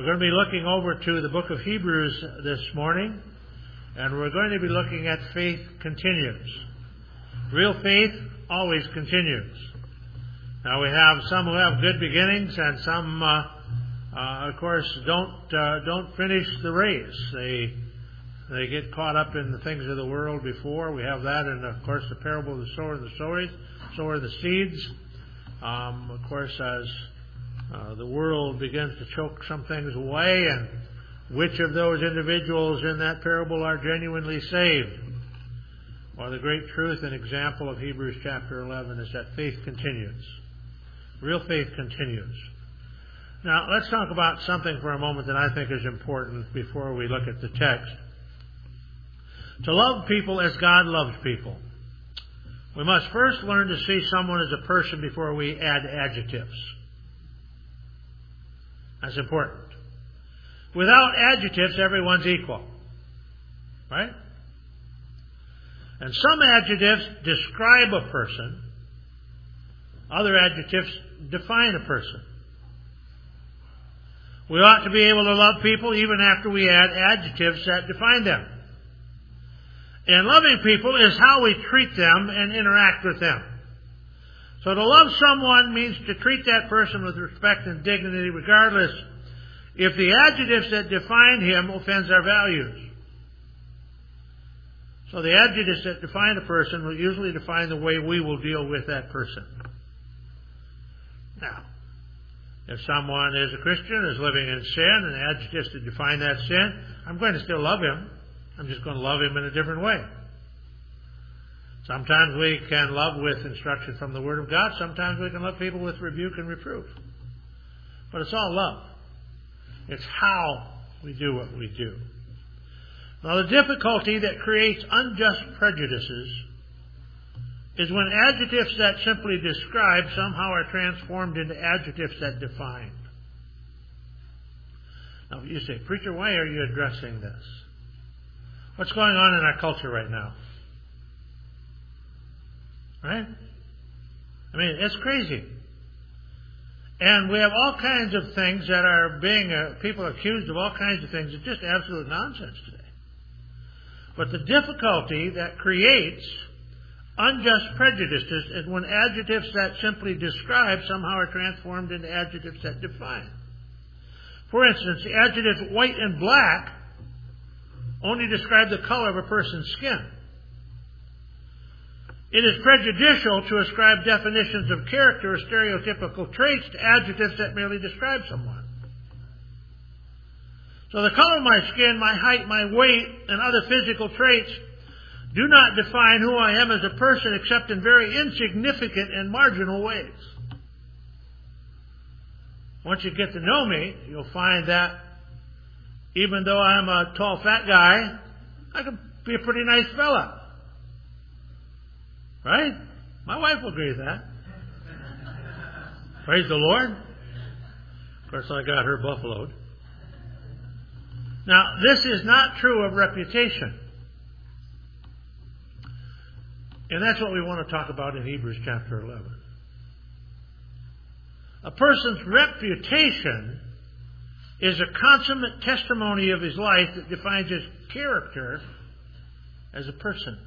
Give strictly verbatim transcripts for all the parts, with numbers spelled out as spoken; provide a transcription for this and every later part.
going to be looking over to the book of Hebrews this morning, and we're going to be looking at faith continues. Real faith always continues. Now, we have some who have good beginnings, and some, uh, uh, of course, don't uh, don't finish the race. They they get caught up in the things of the world before. We have that, and of course, the parable of the sower and the sowers, sower the seeds. Um, of course, as uh, the world begins to choke some things away, and which of those individuals in that parable are genuinely saved? Well, the great truth and example of Hebrews chapter eleven is that faith continues. Real faith continues. Now, let's talk about something for a moment that I think is important before we look at the text. To love people as God loves people, we must first learn to see someone as a person before we add adjectives. That's important. Without adjectives, everyone's equal. Right? And some adjectives describe a person. Other adjectives define a person. We ought to be able to love people even after we add adjectives that define them. And loving people is how we treat them and interact with them. So to love someone means to treat that person with respect and dignity, regardless if the adjectives that define him offends our values. So the adjectives that define a person will usually define the way we will deal with that person. Now, if someone is a Christian, is living in sin, and adjectives that define that sin, I'm going to still love him. I'm just going to love him in a different way. Sometimes we can love with instruction from the Word of God. Sometimes we can love people with rebuke and reproof. But it's all love. It's how we do what we do. Now, the difficulty that creates unjust prejudices is when adjectives that simply describe somehow are transformed into adjectives that define. Now, you say, preacher, why are you addressing this? What's going on in our culture right now? Right? I mean, it's crazy. And we have all kinds of things that are being, uh, people are accused of all kinds of things. It's just absolute nonsense today. But the difficulty that creates unjust prejudices is when adjectives that simply describe somehow are transformed into adjectives that define. For instance, the adjectives white and black only describe the color of a person's skin. It is prejudicial to ascribe definitions of character or stereotypical traits to adjectives that merely describe someone. So the color of my skin, my height, my weight, and other physical traits do not define who I am as a person except in very insignificant and marginal ways. Once you get to know me, you'll find that even though I'm a tall, fat guy, I can be a pretty nice fella. Right? My wife will agree with that. Praise the Lord. Of course, I got her buffaloed. Now, this is not true of reputation. And that's what we want to talk about in Hebrews chapter eleven. A person's reputation is a consummate testimony of his life that defines his character as a person.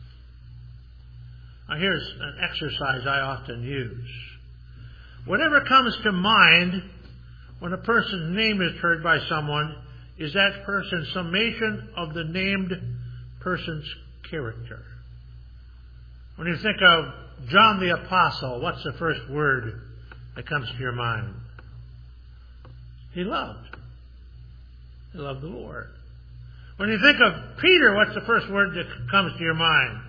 Now, here's an exercise I often use. Whatever comes to mind when a person's name is heard by someone is that person's summation of the named person's character. When you think of John the Apostle, what's the first word that comes to your mind? He loved. He loved the Lord. When you think of Peter, what's the first word that comes to your mind?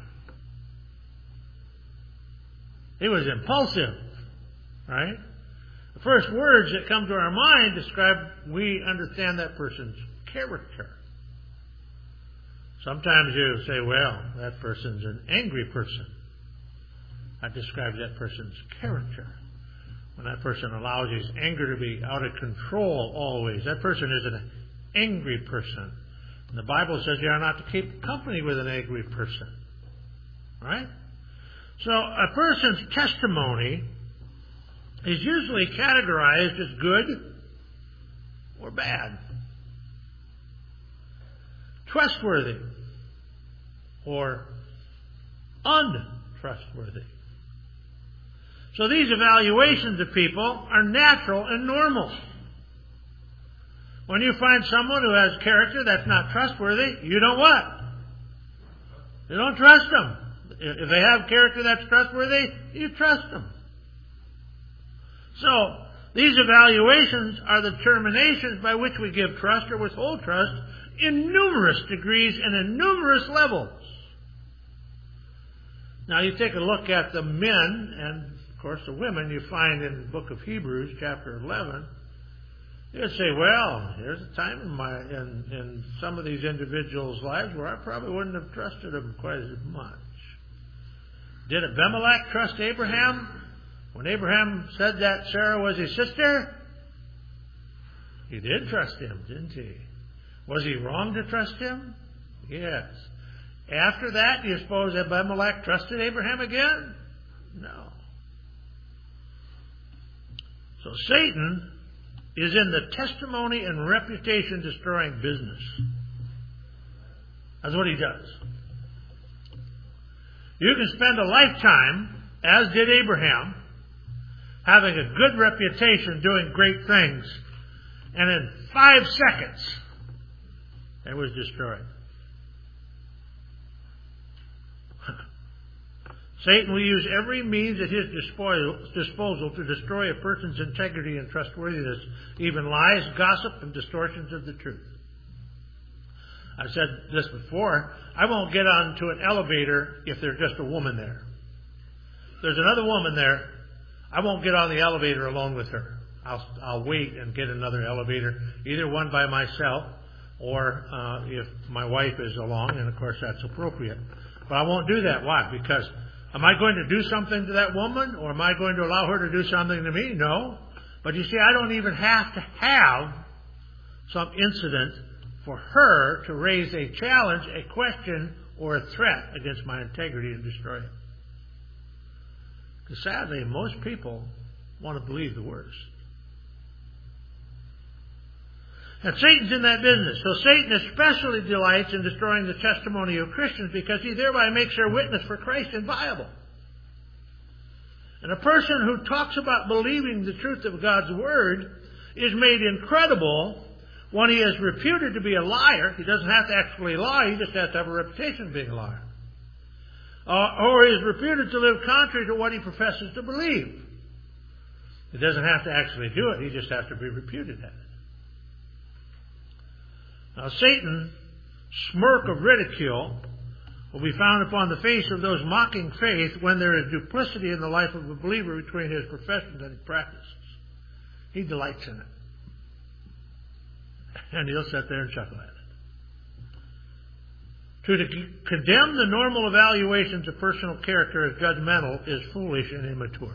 He was impulsive, right? The first words that come to our mind describe, we understand that person's character. Sometimes you say, well, that person's an angry person. That describes that person's character. When that person allows his anger to be out of control always, that person is an angry person. And the Bible says you are not to keep company with an angry person. Right? So a person's testimony is usually categorized as good or bad. Trustworthy or untrustworthy. So these evaluations of people are natural and normal. When you find someone who has character that's not trustworthy, you don't what? You don't trust them. If they have character that's trustworthy, you trust them. So, these evaluations are the determinations by which we give trust or withhold trust in numerous degrees and in numerous levels. Now, you take a look at the men and, of course, the women you find in the book of Hebrews, chapter eleven. You'd say, well, there's a time in, my, in, in some of these individuals' lives where I probably wouldn't have trusted them quite as much. Did Abimelech trust Abraham when Abraham said that Sarah was his sister? He did trust him, didn't he? Was he wrong to trust him? Yes. After that, do you suppose Abimelech trusted Abraham again? No. So Satan is in the testimony and reputation destroying business. That's what he does. You can spend a lifetime, as did Abraham, having a good reputation, doing great things, and in five seconds, it was destroyed. Satan will use every means at his disposal to destroy a person's integrity and trustworthiness, even lies, gossip, and distortions of the truth. I've said this before. I won't get onto an elevator if there's just a woman there. If there's another woman there, I won't get on the elevator alone with her. I'll, I'll wait and get another elevator, either one by myself or uh, if my wife is along, and of course that's appropriate. But I won't do that. Why? Because am I going to do something to that woman, or am I going to allow her to do something to me? No. But you see, I don't even have to have some incident for her to raise a challenge, a question, or a threat against my integrity and destroy it. Because sadly, most people want to believe the worst. And Satan's in that business. So Satan especially delights in destroying the testimony of Christians because he thereby makes their witness for Christ inviolable. And a person who talks about believing the truth of God's Word is made incredible when he is reputed to be a liar. He doesn't have to actually lie, he just has to have a reputation of being a liar. Uh, or he is reputed to live contrary to what he professes to believe. He doesn't have to actually do it, he just has to be reputed at it. Now, Satan's smirk of ridicule will be found upon the face of those mocking faith when there is duplicity in the life of a believer between his professions and his practices. He delights in it. And he'll sit there and chuckle at it. To condemn the normal evaluations of personal character as judgmental is foolish and immature.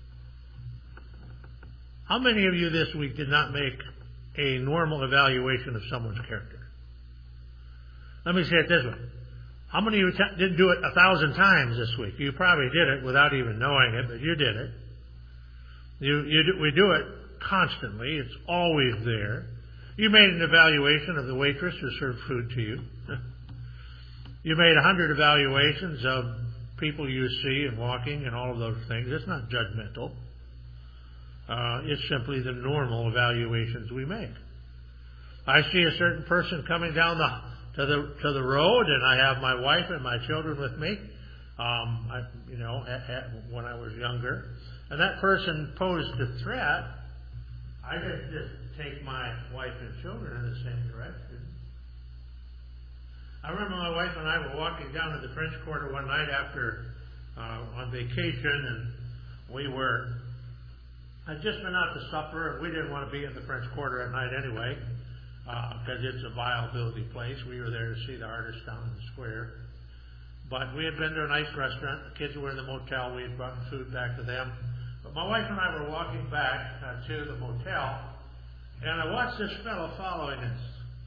How many of you this week did not make a normal evaluation of someone's character? Let me say it this way. How many of you t- didn't do it a thousand times this week? You probably did it without even knowing it, but you did it. You, you do, we do it constantly. It's always there. You made an evaluation of the waitress who served food to you. You made a hundred evaluations of people you see and walking and all of those things. It's not judgmental. Uh, it's simply the normal evaluations we make. I see a certain person coming down the to the to the road, and I have my wife and my children with me. Um, I, you know, at, at, when I was younger, and that person posed a threat. I didn't just take my wife and children in the same direction. I remember my wife and I were walking down to the French Quarter one night after uh, on vacation, and we were. I'd just been out to supper, and we didn't want to be in the French Quarter at night anyway, because uh, it's a viability place. We were there to see the artists down in the square. But we had been to a nice restaurant. The kids were in the motel. We had brought food back to them. But my wife and I were walking back uh, to the motel, and I watched this fellow following us.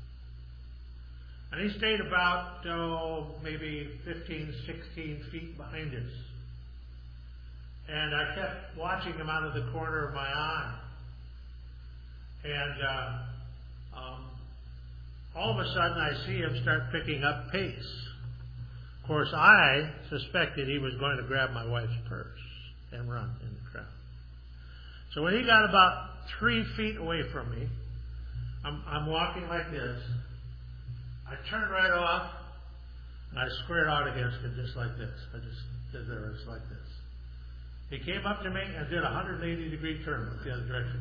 And he stayed about, oh, maybe fifteen, sixteen feet behind us. And I kept watching him out of the corner of my eye. And uh, um, all of a sudden I see him start picking up pace. Of course, I suspected he was going to grab my wife's purse and run in the crowd. So when he got about three feet away from me, I'm, I'm walking like this. I turned right off, and I squared out against him just like this. I just did there, just like this. He came up to me and did a one hundred eighty degree turn the other direction.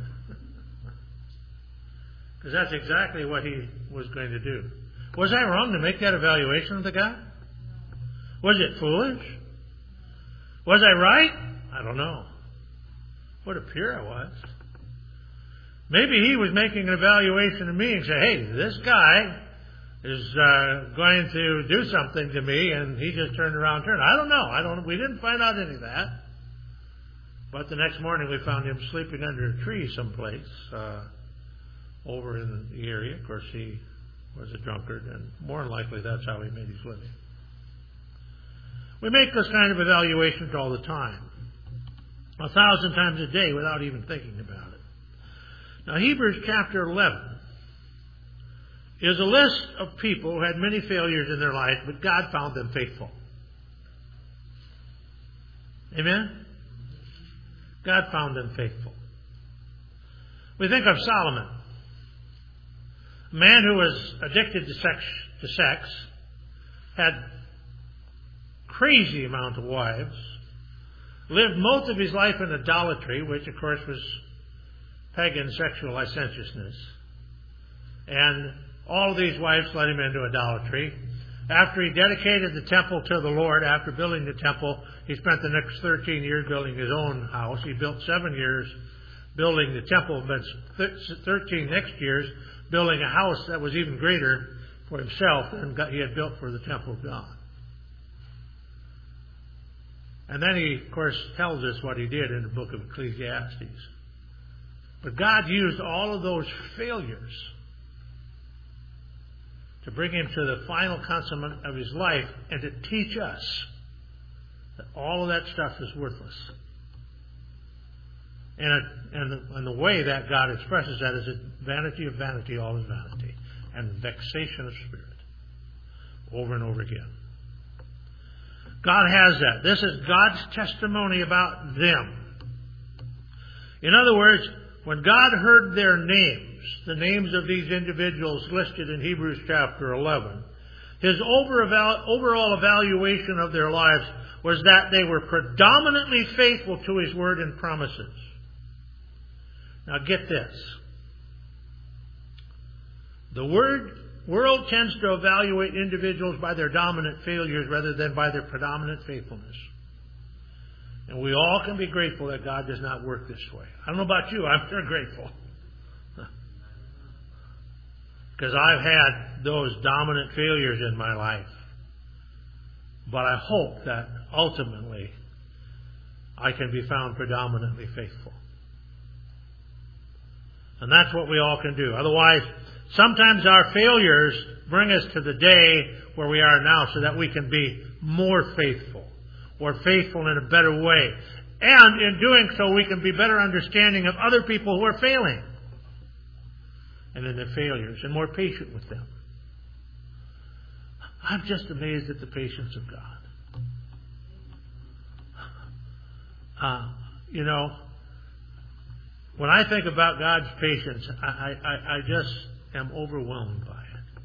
Because that's exactly what he was going to do. Was I wrong to make that evaluation of the guy? Was it foolish? Was I right? I don't know. What a peer I was. Maybe he was making an evaluation of me and say, hey, this guy is uh, going to do something to me, and he just turned around and turned. I don't know. I don't. We didn't find out any of that. But the next morning we found him sleeping under a tree someplace uh, over in the area. Of course, he was a drunkard, and more than likely that's how he made his living. We make this kind of evaluations all the time, a thousand times a day without even thinking about it. Now, Hebrews chapter eleven is a list of people who had many failures in their life, but God found them faithful. Amen? God found them faithful. We think of Solomon, a man who was addicted to sex, to sex, had crazy amount of wives, lived most of his life in idolatry, which of course was pagan sexual licentiousness. And all of these wives led him into idolatry. After he dedicated the temple to the Lord, after building the temple, he spent the next thirteen years building his own house. He built seven years building the temple, but thirteen next years building a house that was even greater for himself than he had built for the temple of God. And then he, of course, tells us what he did in the book of Ecclesiastes. But God used all of those failures to bring him to the final consummate of his life and to teach us that all of that stuff is worthless. And, it, and, the, and the way that God expresses that is a vanity of vanity, all is vanity, and vexation of spirit, over and over again. God has that. This is God's testimony about them. In other words, when God heard their names, the names of these individuals listed in Hebrews chapter eleven, his overall evaluation of their lives was that they were predominantly faithful to his word and promises. Now get this. The word world tends to evaluate individuals by their dominant failures rather than by their predominant faithfulness. And we all can be grateful that God does not work this way. I don't know about you, I'm sure grateful. Because I've had those dominant failures in my life. But I hope that ultimately I can be found predominantly faithful. And that's what we all can do. Otherwise, sometimes our failures bring us to the day where we are now so that we can be more faithful or faithful in a better way. And in doing so, we can be better understanding of other people who are failing and in their failures and more patient with them. I'm just amazed at the patience of God. Uh, you know, when I think about God's patience, I, I, I just am overwhelmed by it.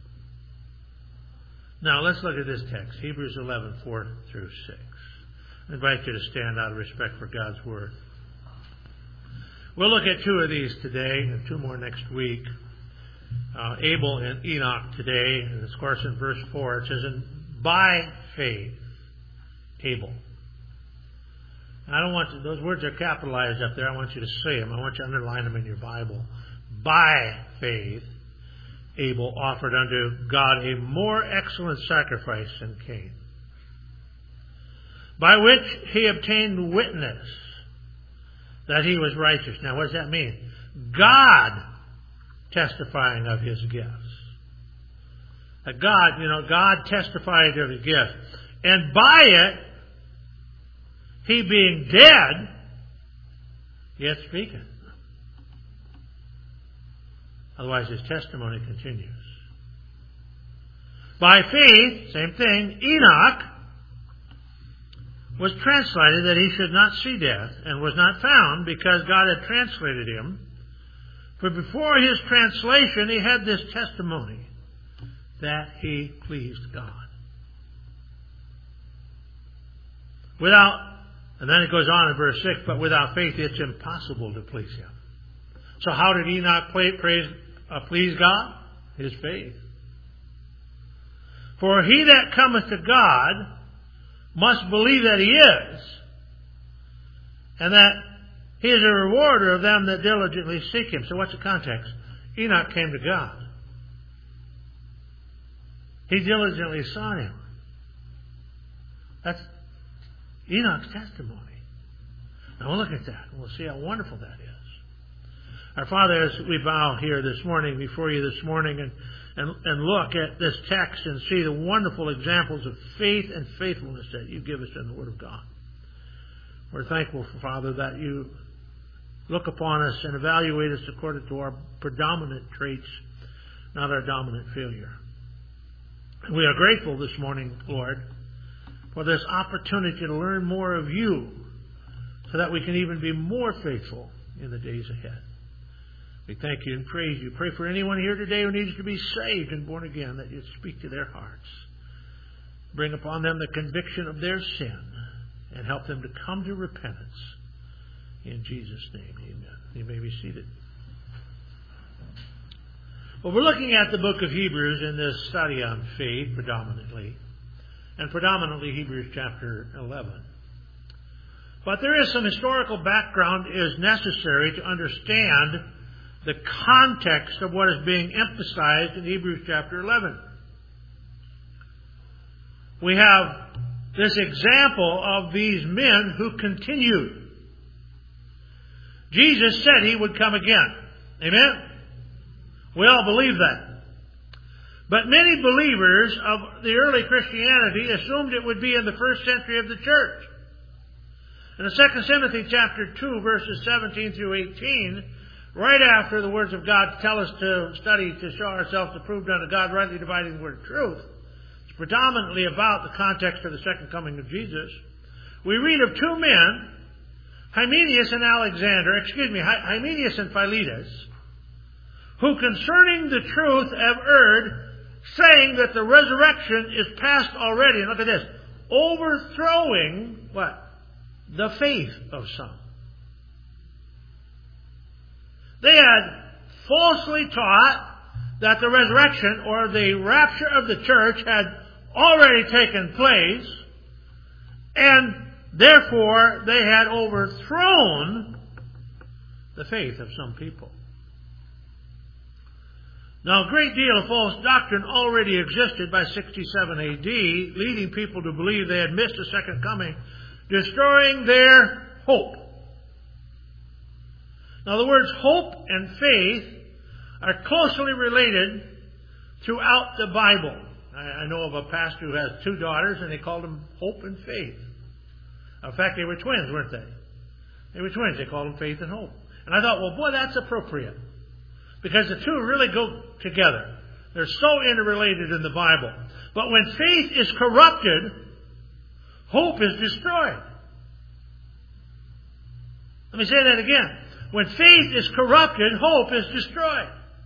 Now, let's look at this text, Hebrews eleven, four through six. I invite you to stand out of respect for God's Word. We'll look at two of these today and two more next week. Uh, Abel and Enoch today, and of course in verse four it says, "And by faith, Abel." I don't want to, those words are capitalized up there. I want you to say them. I want you to underline them in your Bible. By faith, Abel offered unto God a more excellent sacrifice than Cain, by which he obtained witness that he was righteous. Now, what does that mean? God testifying of his gifts. That God, you know, God testified of his gifts. And by it, he being dead, yet speaking. Otherwise his testimony continues. By faith, same thing, Enoch was translated that he should not see death, and was not found because God had translated him. For before his translation he had this testimony, that he pleased God. Without, and then it goes on in verse six, but without faith it's impossible to please him. So how did Enoch play, praise, uh, please God? His faith. For he that cometh to God must believe that he is, and that he is a rewarder of them that diligently seek him. So what's the context? Enoch came to God. He diligently sought him. That's Enoch's testimony. Now we'll look at that and we'll see how wonderful that is. Our Father, as we bow here this morning before you this morning and, and, and look at this text and see the wonderful examples of faith and faithfulness that you give us in the Word of God. We're thankful, Father, that you look upon us and evaluate us according to our predominant traits, not our dominant failure. And we are grateful this morning, Lord, for this opportunity to learn more of you so that we can even be more faithful in the days ahead. We thank you and praise you. Pray for anyone here today who needs to be saved and born again, that you'd speak to their hearts. Bring upon them the conviction of their sin and help them to come to repentance. In Jesus' name, amen. You may be seated. Well, we're looking at the book of Hebrews in this study on faith predominantly, and predominantly Hebrews chapter eleven. But there is some historical background is necessary to understand the context of what is being emphasized in Hebrews chapter eleven. We have this example of these men who continued. Jesus said he would come again. Amen? We all believe that. But many believers of the early Christianity assumed it would be in the first century of the church. In the Second Timothy chapter two, verses seventeen through eighteen, right after the words of God tell us to study to show ourselves approved unto God, rightly dividing the word of truth, it's predominantly about the context of the second coming of Jesus. We read of two men, Hymenaeus and Alexander, excuse me, Hymenaeus and Philetus, who concerning the truth have erred, saying that the resurrection is past already. And look at this, overthrowing what? The faith of some. They had falsely taught that the resurrection or the rapture of the church had already taken place, and therefore they had overthrown the faith of some people. Now, a great deal of false doctrine already existed by sixty-seven A D, leading people to believe they had missed the second coming, destroying their hope. Now, the words hope and faith are closely related throughout the Bible. I, I know of a pastor who has two daughters, and they called them Hope and Faith. In fact, they were twins, weren't they? They were twins. They called them Faith and Hope. And I thought, well, boy, that's appropriate. Because the two really go together. They're so interrelated in the Bible. But when faith is corrupted, hope is destroyed. Let me say that again. When faith is corrupted, hope is destroyed.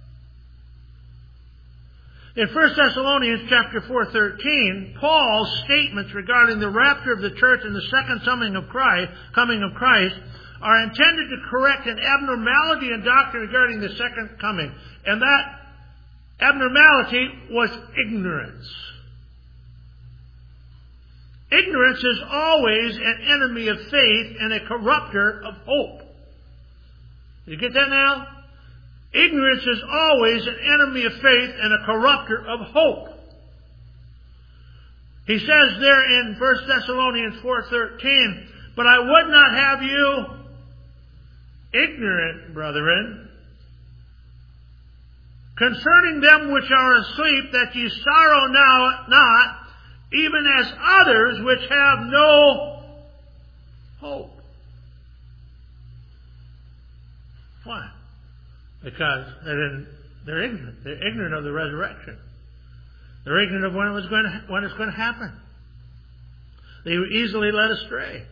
In First Thessalonians chapter four thirteen, Paul's statements regarding the rapture of the church and the second coming of Christ, coming of Christ are intended to correct an abnormality in doctrine regarding the second coming. And that abnormality was ignorance. Ignorance is always an enemy of faith and a corrupter of hope. You get that now? Ignorance is always an enemy of faith and a corrupter of hope. He says there in First Thessalonians four thirteen, but I would not have you ignorant, brethren, concerning them which are asleep, that ye sorrow now not, even as others which have no hope. Why? Because they didn't They're ignorant. They're ignorant of the resurrection. They're ignorant of when it was going to, when it's going to happen. They were easily led astray.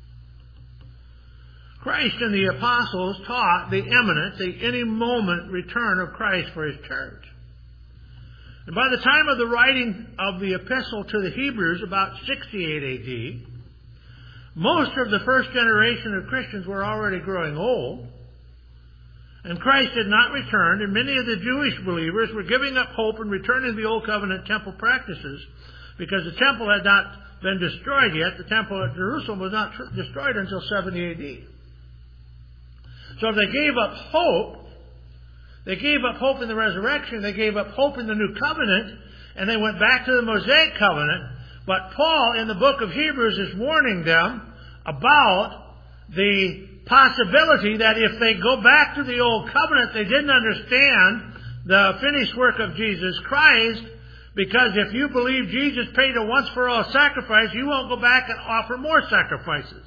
Christ and the apostles taught the imminent, the any moment return of Christ for His church. And by the time of the writing of the epistle to the Hebrews, about sixty-eight A D, most of the first generation of Christians were already growing old, and Christ had not returned, and many of the Jewish believers were giving up hope and returning to the Old Covenant temple practices, because the temple had not been destroyed yet. The temple at Jerusalem was not tr- destroyed until seventy A D. So if they gave up hope, they gave up hope in the resurrection, they gave up hope in the new covenant, and they went back to the Mosaic covenant. But Paul, in the book of Hebrews, is warning them about the possibility that if they go back to the old covenant, they didn't understand the finished work of Jesus Christ, because if you believe Jesus paid a once-for-all sacrifice, you won't go back and offer more sacrifices.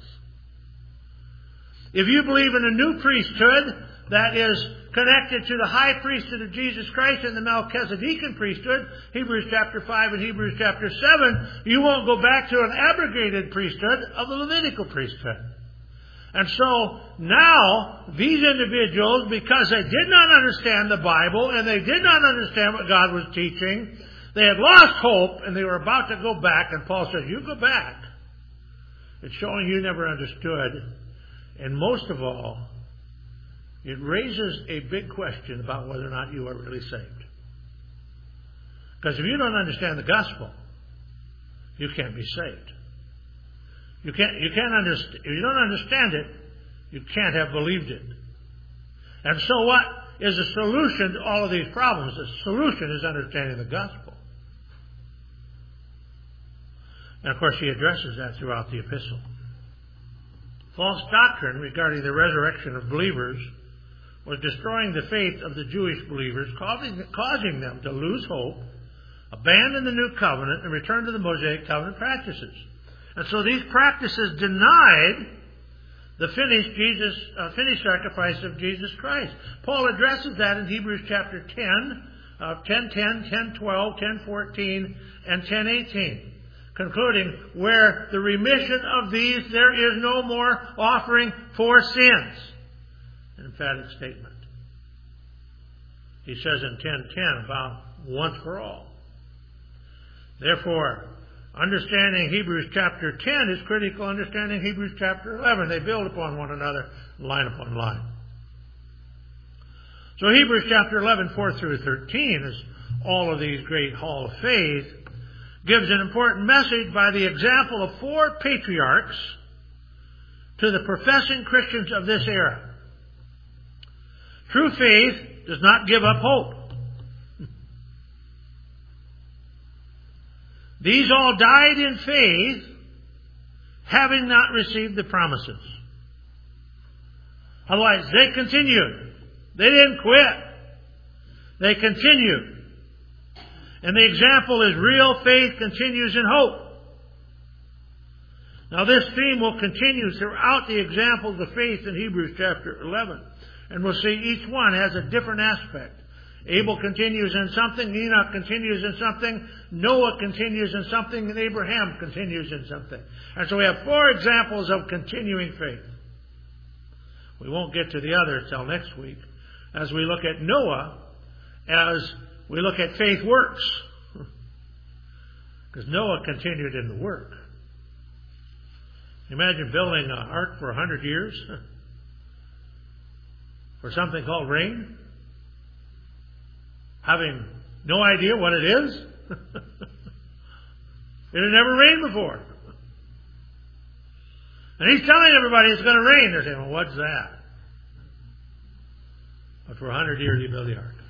If you believe in a new priesthood that is connected to the high priesthood of Jesus Christ and the Melchizedekan priesthood, Hebrews chapter five and Hebrews chapter seven, you won't go back to an abrogated priesthood of the Levitical priesthood. And so now, these individuals, because they did not understand the Bible and they did not understand what God was teaching, they had lost hope and they were about to go back. And Paul says, you go back. It's showing you never understood. And most of all, it raises a big question about whether or not you are really saved. Because if you don't understand the gospel, you can't be saved. You can't, you can't understand, if you don't understand it, you can't have believed it. And so what is the solution to all of these problems? The solution is understanding the gospel. And of course he addresses that throughout the epistle. False doctrine regarding the resurrection of believers was destroying the faith of the Jewish believers, causing, causing them to lose hope, abandon the new covenant, and return to the Mosaic covenant practices. And so these practices denied the finished Jesus, uh, finished sacrifice of Jesus Christ. Paul addresses that in Hebrews chapter ten, uh, ten ten, ten twelve, ten fourteen, and ten eighteen, concluding, where the remission of these there is no more offering for sins. An emphatic statement. He says in ten ten about once for all. Therefore, understanding Hebrews chapter ten is critical. Understanding Hebrews chapter eleven. They build upon one another, line upon line. So Hebrews chapter eleven, four through thirteen, is all of these great hall of faith, gives an important message by the example of four patriarchs to the professing Christians of this era. True faith does not give up hope. These all died in faith, having not received the promises. Otherwise, they continued. They didn't quit. They continued. And the example is real faith continues in hope. Now this theme will continue throughout the examples of faith in Hebrews chapter eleven. And we'll see each one has a different aspect. Abel continues in something, Enoch continues in something, Noah continues in something, and Abraham continues in something. And so we have four examples of continuing faith. We won't get to the others till next week, as we look at Noah, as we look at faith works. Because Noah continued in the work. Imagine building an ark for a hundred years for something called rain, having no idea what it is. It had never rained before. And he's telling everybody it's going to rain. They're saying, well, what's that? But for a hundred years he built the ark.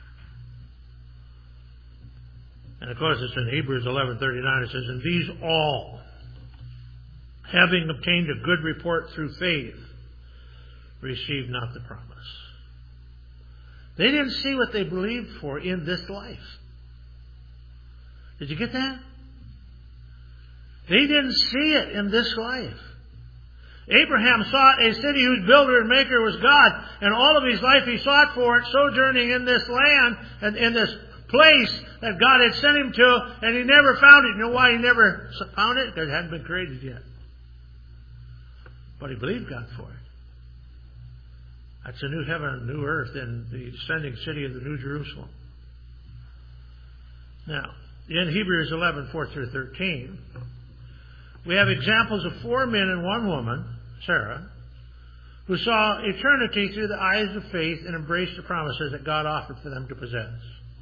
And of course it's in Hebrews eleven thirty-nine. It says, and these all, having obtained a good report through faith, received not the promise. They didn't see what they believed for in this life. Did you get that? They didn't see it in this life. Abraham sought a city whose builder and maker was God, and all of his life he sought for it, sojourning in this land and in this place that God had sent him to, and he never found it. You know why he never found it? Because it hadn't been created yet. But he believed God for it. That's a new heaven and new earth and the descending city of the New Jerusalem. Now, in Hebrews eleven, four through thirteen, we have examples of four men and one woman, Sarah, who saw eternity through the eyes of faith and embraced the promises that God offered for them to possess.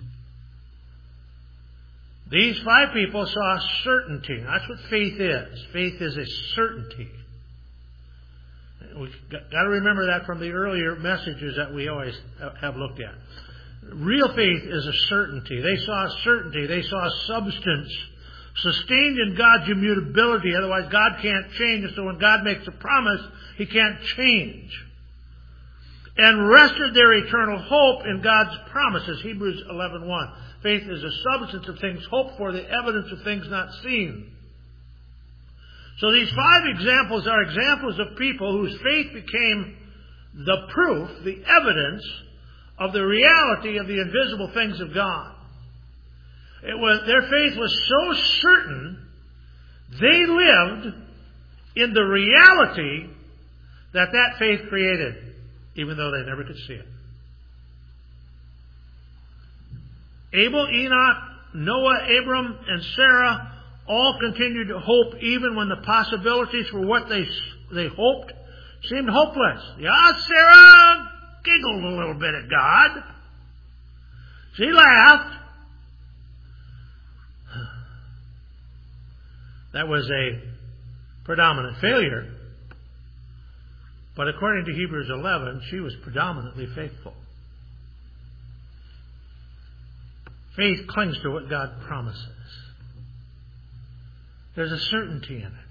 These five people saw certainty. That's what faith is. Faith is a certainty. We've got to remember that from the earlier messages that we always have looked at. Real faith is a certainty. They saw certainty. They saw substance sustained in God's immutability. Otherwise, God can't change. And so when God makes a promise, He can't change. And rested their eternal hope in God's promises. Hebrews eleven one. Faith is a substance of things hoped for, the evidence of things not seen. So these five examples are examples of people whose faith became the proof, the evidence of the reality of the invisible things of God. It was, their faith was so certain, they lived in the reality that that faith created, even though they never could see it. Abel, Enoch, Noah, Abram, and Sarah all continued to hope even when the possibilities for what they they hoped seemed hopeless. Yeah, Sarah giggled a little bit at God. She laughed. That was a predominant failure. But according to Hebrews eleven, she was predominantly faithful. Faith clings to what God promises. There's a certainty in it.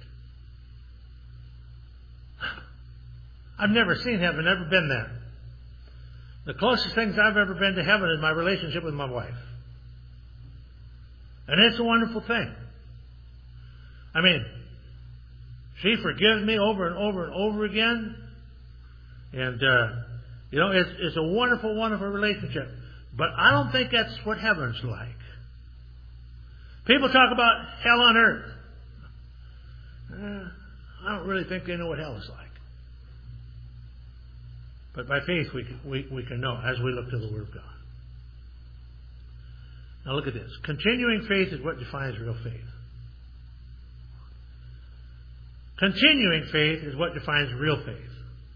I've never seen heaven, never been there. The closest things I've ever been to heaven is my relationship with my wife. And it's a wonderful thing. I mean, she forgives me over and over and over again. And, uh, you know, it's, it's a wonderful, wonderful relationship. But I don't think that's what heaven's like. People talk about hell on earth. Uh, I don't really think they know what hell is like. But by faith we can, we, we can know as we look to the Word of God. Now look at this. Continuing faith is what defines real faith. Continuing faith is what defines real faith.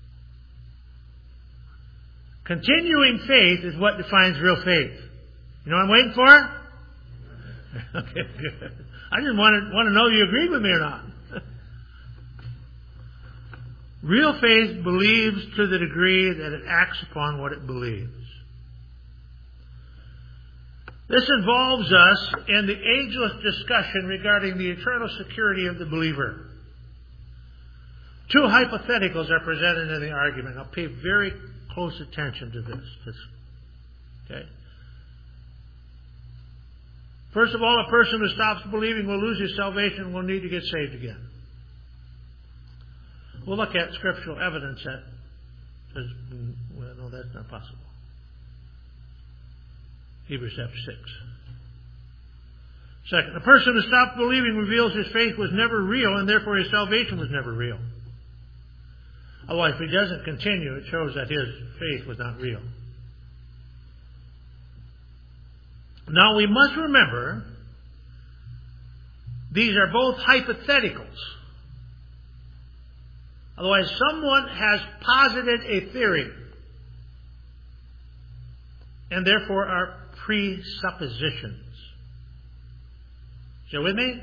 Continuing faith is what defines real faith. You know what I'm waiting for? Okay, good. I just want to, want to know if you agree with me or not. Real faith believes to the degree that it acts upon what it believes. This involves us in the ageless discussion regarding the eternal security of the believer. Two hypotheticals are presented in the argument. I'll pay very close attention to this. this okay. First of all, a person who stops believing will lose his salvation and will need to get saved again. We'll look at scriptural evidence that says, well, no, that's not possible. Hebrews chapter six. Second, a person who stops believing reveals his faith was never real and therefore his salvation was never real. Otherwise, if he doesn't continue, it shows that his faith was not real. Now, we must remember these are both hypotheticals. Otherwise, someone has posited a theory and therefore are presuppositions. You with me?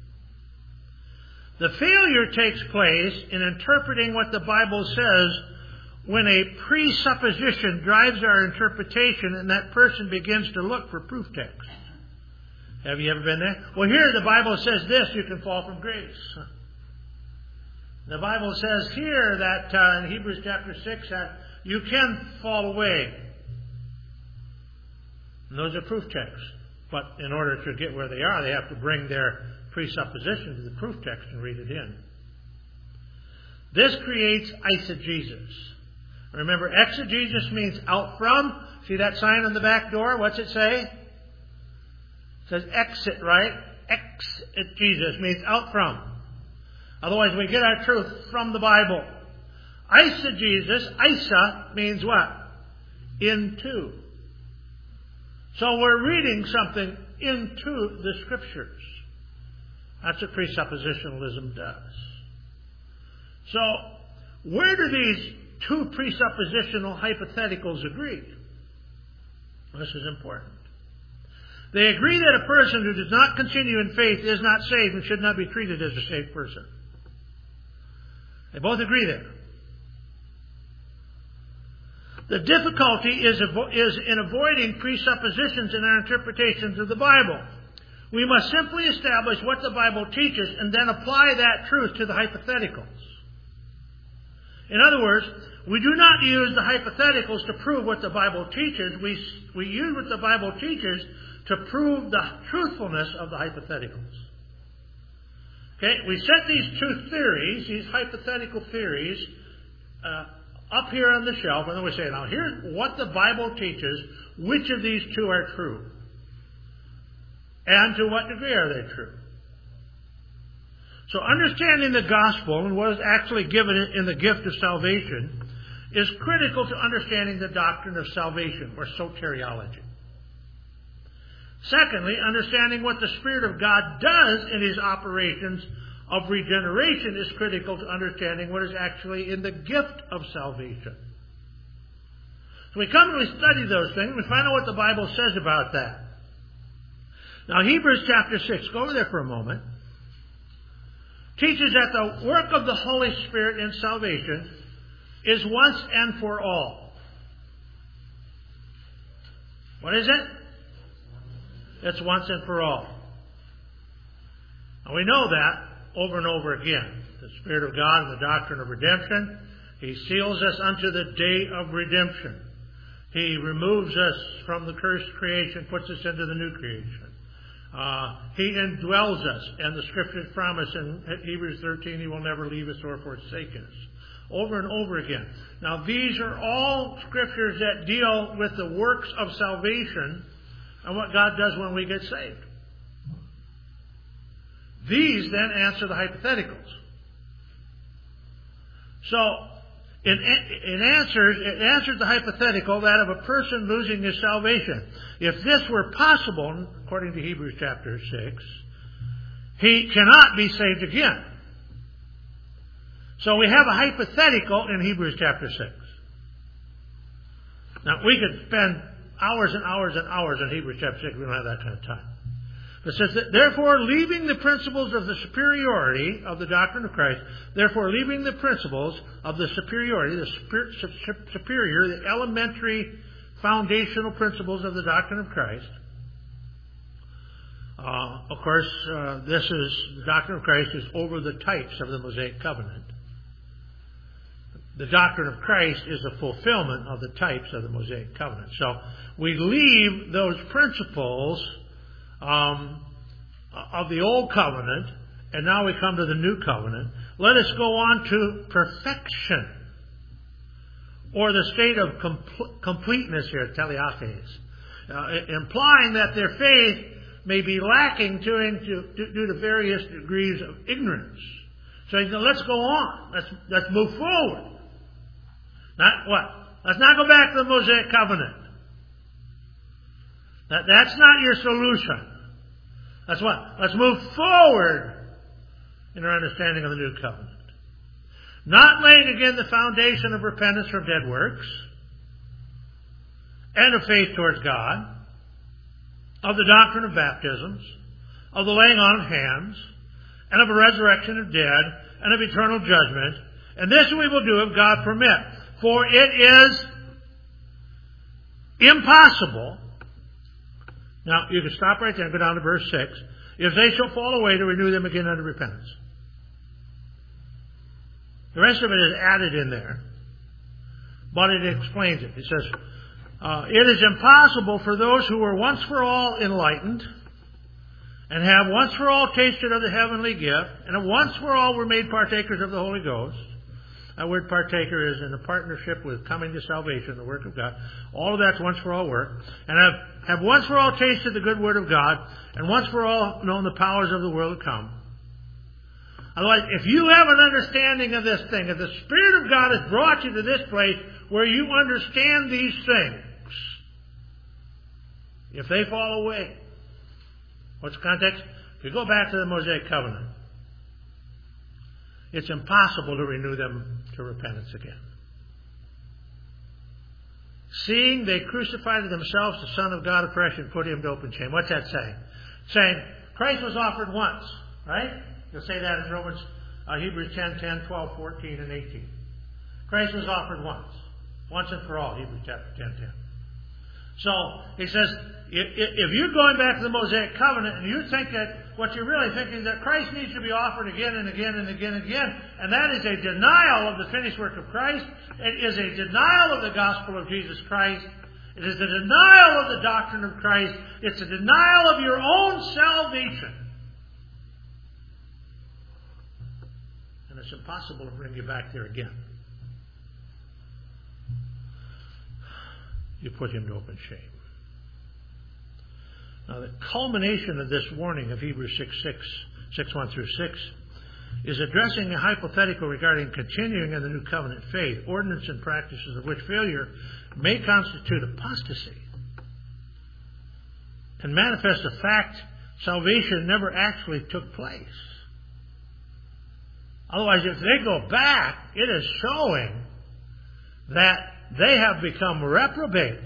The failure takes place in interpreting what the Bible says when a presupposition drives our interpretation and that person begins to look for proof text. Have you ever been there? Well, here the Bible says this, you can fall from grace. The Bible says here that uh, in Hebrews chapter six that you can fall away. And those are proof texts. But in order to get where they are, they have to bring their presupposition to the proof text and read it in. This creates eisegesis. Remember, exegesis means out from. See that sign on the back door? What's it say? It says exit, right? Exegesis means out from. Otherwise, we get our truth from the Bible. Eisegesis, Isa, means what? Into. So we're reading something into the Scriptures. That's what presuppositionalism does. So, where do these two presuppositional hypotheticals agree? This is important. They agree that a person who does not continue in faith is not saved and should not be treated as a saved person. They both agree there. The difficulty is, is in avoiding presuppositions in our interpretations of the Bible. We must simply establish what the Bible teaches and then apply that truth to the hypotheticals. In other words, we do not use the hypotheticals to prove what the Bible teaches. We, we use what the Bible teaches to prove the truthfulness of the hypotheticals. Okay, we set these two theories, these hypothetical theories, uh, up here on the shelf, and then we say, now here's what the Bible teaches. Which of these two are true? And to what degree are they true? So understanding the gospel and what is actually given in the gift of salvation is critical to understanding the doctrine of salvation, or soteriology. Secondly, understanding what the Spirit of God does in His operations of regeneration is critical to understanding what is actually in the gift of salvation. So we come and we study those things, we find out what the Bible says about that. Now Hebrews chapter six, go over there for a moment, teaches that the work of the Holy Spirit in salvation is once and for all. What is it? It's once and for all. And we know that over and over again. The Spirit of God and the doctrine of redemption. He seals us unto the day of redemption. He removes us from the cursed creation, puts us into the new creation. Uh, he indwells us, and the Scriptures promise in Hebrews thirteen, He will never leave us or forsake us. Over and over again. Now these are all Scriptures that deal with the works of salvation and what God does when we get saved. These then answer the hypotheticals. So, it, it, answers, it answers the hypothetical that of a person losing his salvation. If this were possible, according to Hebrews chapter six, he cannot be saved again. So we have a hypothetical in Hebrews chapter six. Now, we could spend hours and hours and hours in Hebrews chapter six. We don't have that kind of time. It says that, therefore, leaving the principles of the superiority of the doctrine of Christ, therefore, leaving the principles of the superiority, the superior, the elementary foundational principles of the doctrine of Christ. Uh, of course, uh, this is, the doctrine of Christ is over the types of the Mosaic covenant. The doctrine of Christ is a fulfillment of the types of the Mosaic covenant. So, we leave those principles Um, of the old covenant, and now we come to the new covenant. Let us go on to perfection, or the state of com- completeness here, teleates, uh, implying that their faith may be lacking due to, due to various degrees of ignorance. So he said, let's go on. Let's let's move forward. Not what? Let's not go back to the Mosaic covenant. That, that's not your solution. That's what? Let's move forward in our understanding of the new covenant. Not laying again the foundation of repentance from dead works and of faith towards God, of the doctrine of baptisms, of the laying on of hands, and of a resurrection of dead, and of eternal judgment. And this we will do if God permit. For it is impossible. Now, you can stop right there and go down to verse six. If they shall fall away, to renew them again unto repentance. The rest of it is added in there, but it explains it. It says, uh, it is impossible for those who were once for all enlightened, and have once for all tasted of the heavenly gift, and have once for all were made partakers of the Holy Ghost, That word partaker is in a partnership with coming to salvation, the work of God. All of that's once for all work. And have, have once for all tasted the good word of God, and once for all known the powers of the world to come. Otherwise, if you have an understanding of this thing, if the Spirit of God has brought you to this place where you understand these things, if they fall away, what's the context? If you go back to the Mosaic covenant, it's impossible to renew them to repentance again. Seeing they crucified to themselves the Son of God afresh and put him to open shame. What's that saying? Saying Christ was offered once, right? You'll say that in Romans, uh, Hebrews ten, ten, twelve, fourteen, and eighteen. Christ was offered once. Once and for all, Hebrews chapter ten, ten. So, he says, if you're going back to the Mosaic covenant and you think that what you're really thinking is that Christ needs to be offered again and again and again and again, and that is a denial of the finished work of Christ. It is a denial of the gospel of Jesus Christ. It is a denial of the doctrine of Christ. It's a denial of your own salvation. And it's impossible to bring you back there again. You put him to open shame. Now, the culmination of this warning of Hebrews six, six, six, one through six is addressing a hypothetical regarding continuing in the new covenant faith, ordinance and practices of which failure may constitute apostasy, and manifest the fact salvation never actually took place. Otherwise, if they go back, it is showing that they have become reprobate.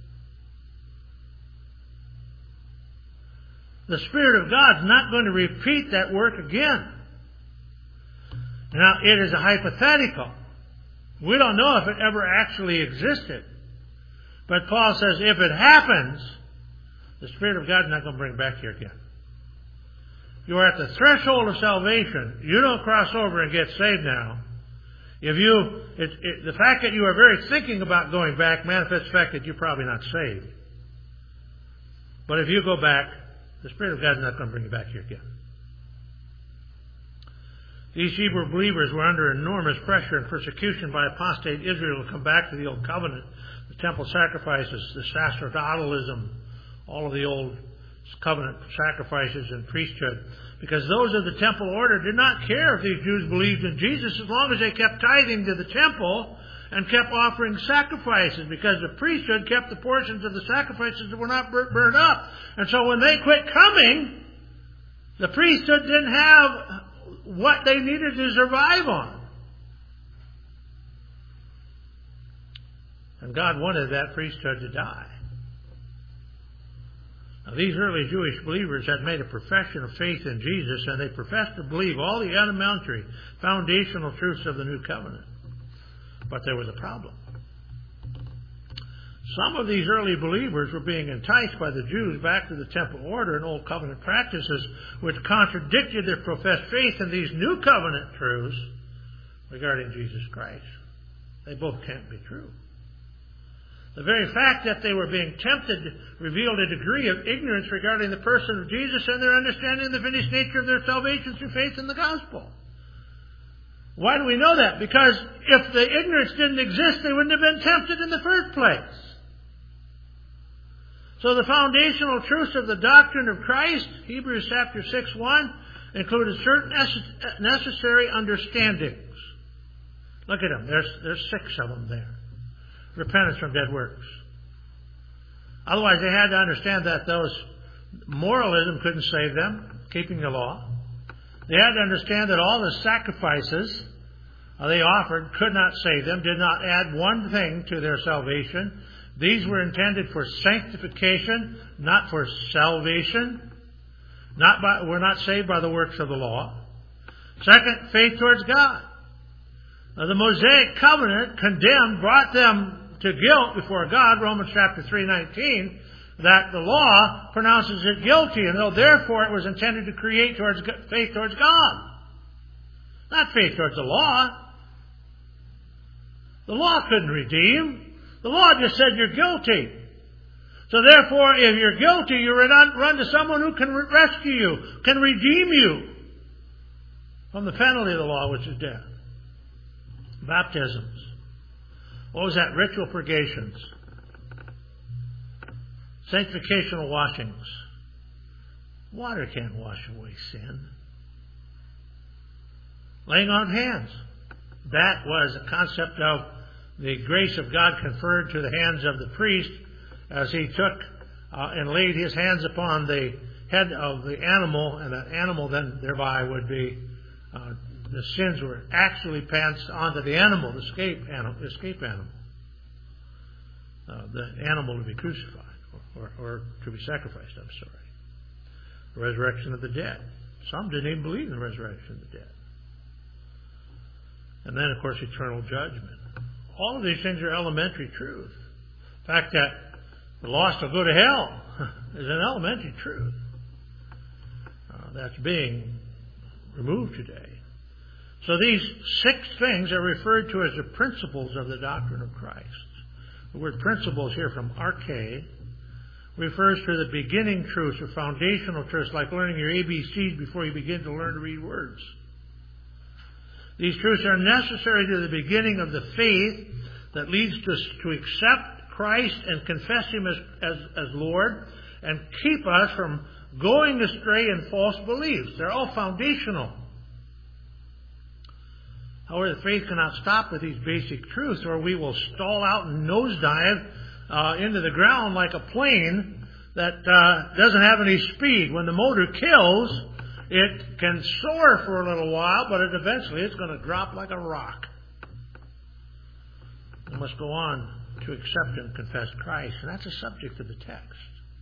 The Spirit of God is not going to repeat that work again. Now, it is a hypothetical. We don't know if it ever actually existed. But Paul says if it happens, the Spirit of God is not going to bring it back here again. You are at the threshold of salvation. You don't cross over and get saved now. If you, it, it, the fact that you are very thinking about going back manifests the fact that you're probably not saved. But if you go back, the Spirit of God is not going to bring you back here again. These Hebrew believers were under enormous pressure and persecution by apostate Israel to come back to the old covenant, the temple sacrifices, the sacerdotalism, all of the old covenant sacrifices and priesthood. Because those of the temple order did not care if these Jews believed in Jesus as long as they kept tithing to the temple and kept offering sacrifices, because the priesthood kept the portions of the sacrifices that were not burned up. And so when they quit coming, the priesthood didn't have what they needed to survive on. And God wanted that priesthood to die. Now, these early Jewish believers had made a profession of faith in Jesus, and they professed to believe all the elementary, foundational truths of the new covenant. But there was a problem. Some of these early believers were being enticed by the Jews back to the temple order and old covenant practices, which contradicted their professed faith in these new covenant truths regarding Jesus Christ. They both can't be true. The very fact that they were being tempted revealed a degree of ignorance regarding the person of Jesus and their understanding of the finished nature of their salvation through faith in the gospel. Why do we know that? Because if the ignorance didn't exist, they wouldn't have been tempted in the first place. So the foundational truths of the doctrine of Christ, Hebrews chapter six, one, included certain necessary understandings. Look at them. There's, there's six of them there. Repentance from dead works. Otherwise, they had to understand that those moralism couldn't save them, keeping the law. They had to understand that all the sacrifices they offered could not save them, did not add one thing to their salvation. These were intended for sanctification, not for salvation. Not by, we're not saved by the works of the law. Second, faith towards God. Now, the Mosaic covenant condemned, brought them to guilt before God, Romans chapter three, nineteen, that the law pronounces it guilty, and though therefore it was intended to create towards faith towards God. Not faith towards the law. The law couldn't redeem. The law just said you're guilty. So therefore, if you're guilty, you run, run to someone who can rescue you, can redeem you from the penalty of the law, which is death. Baptisms. What was that? Ritual purgations. Sanctificational washings. Water can't wash away sin. Laying on of hands. That was a concept of the grace of God conferred to the hands of the priest as he took uh, and laid his hands upon the head of the animal, and that animal then thereby would be, uh, the sins were actually passed onto the animal, the escape animal, the escape animal. Uh, the animal to be crucified, or, or, or to be sacrificed, I'm sorry. The resurrection of the dead. Some didn't even believe in the resurrection of the dead. And then, of course, eternal judgment. All of these things are elementary truth. The fact that the lost will go to hell is an elementary truth uh, that's being removed today. So these six things are referred to as the principles of the doctrine of Christ. The word principles here from arche refers to the beginning truths or foundational truths, like learning your A B Cs before you begin to learn to read words. These truths are necessary to the beginning of the faith that leads us to accept Christ and confess Him as, as, as Lord, and keep us from going astray in false beliefs. They're all foundational. However, the faith cannot stop with these basic truths, or we will stall out and nosedive uh, into the ground like a plane that uh, doesn't have any speed. When the motor kills, it can soar for a little while, but it eventually it's going to drop like a rock. We must go on to accept and confess Christ, and that's the subject of the text.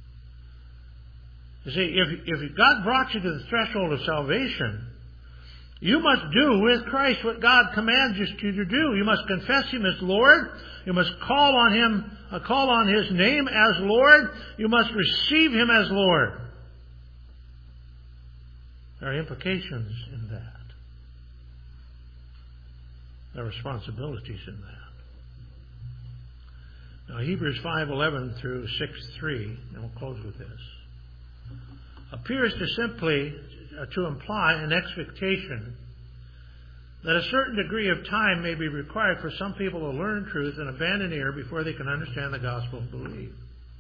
You see, if, if God brought you to the threshold of salvation, you must do with Christ what God commands you to do. You must confess Him as Lord. You must call on Him, uh, call on His name as Lord. You must receive Him as Lord. There are implications in that. There are responsibilities in that. Now, Hebrews five eleven through six three, and we'll close with this, appears to simply uh, to imply an expectation that a certain degree of time may be required for some people to learn truth and abandon error before they can understand the gospel and believe.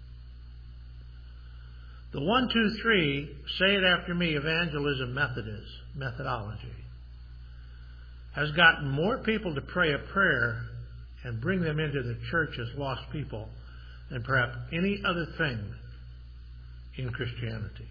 The one, two, three, say it after me, evangelism methodist, methodology, has gotten more people to pray a prayer and bring them into the church as lost people than perhaps any other thing in Christianity.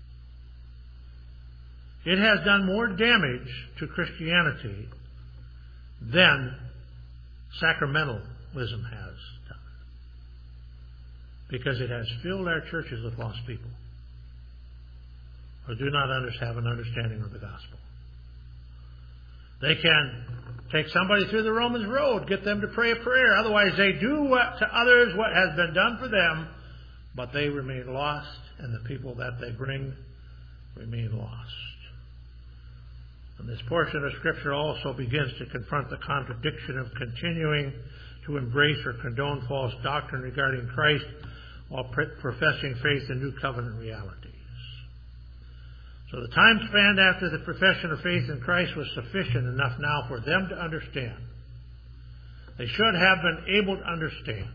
It has done more damage to Christianity than sacramentalism has done, because it has filled our churches with lost people who do not have an understanding of the gospel. They can take somebody through the Romans road, get them to pray a prayer. Otherwise, they do what, to others what has been done for them, but they remain lost, and the people that they bring remain lost. And this portion of Scripture also begins to confront the contradiction of continuing to embrace or condone false doctrine regarding Christ while professing faith in new covenant realities. So the time span after the profession of faith in Christ was sufficient enough now for them to understand. They should have been able to understand.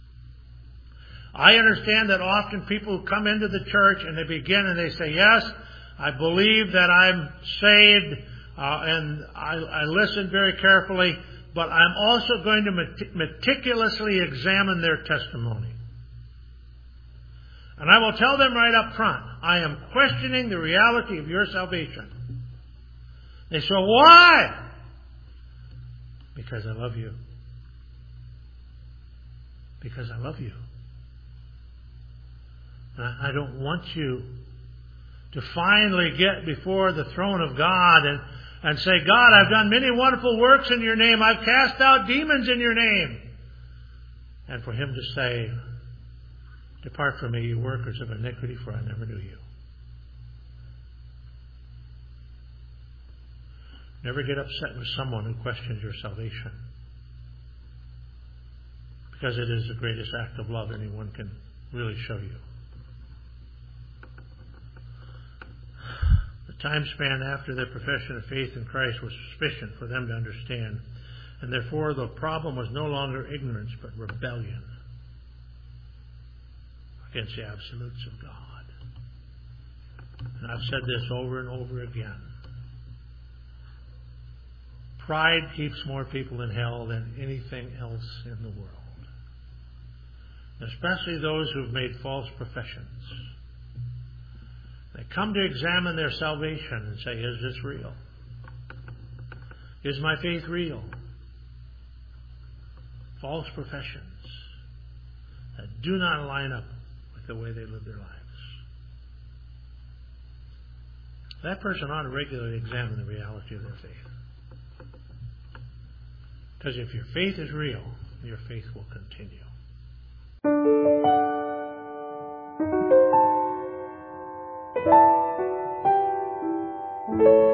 I understand that often people come into the church and they begin and they say, yes, I believe that I'm saved, uh, and I, I listen very carefully, but I'm also going to met- meticulously examine their testimony. And I will tell them right up front, I am questioning the reality of your salvation. They say, why? Because I love you. Because I love you. And I don't want you to finally get before the throne of God and, and say, God, I've done many wonderful works in your name. I've cast out demons in your name. And for Him to say, depart from me, you workers of iniquity, for I never knew you. Never get upset with someone who questions your salvation, because it is the greatest act of love anyone can really show you. The time span after their profession of faith in Christ was sufficient for them to understand And therefore the problem was no longer ignorance, but rebellion against the absolutes of God. And I've said this over and over again. Pride keeps more people in hell than anything else in the world. Especially those who have made false professions. They come to examine their salvation and say, is this real? Is my faith real? False professions that do not line up with the way they live their lives. That person ought to regularly examine the reality of their faith. Because if your faith is real, your faith will continue. Thank you.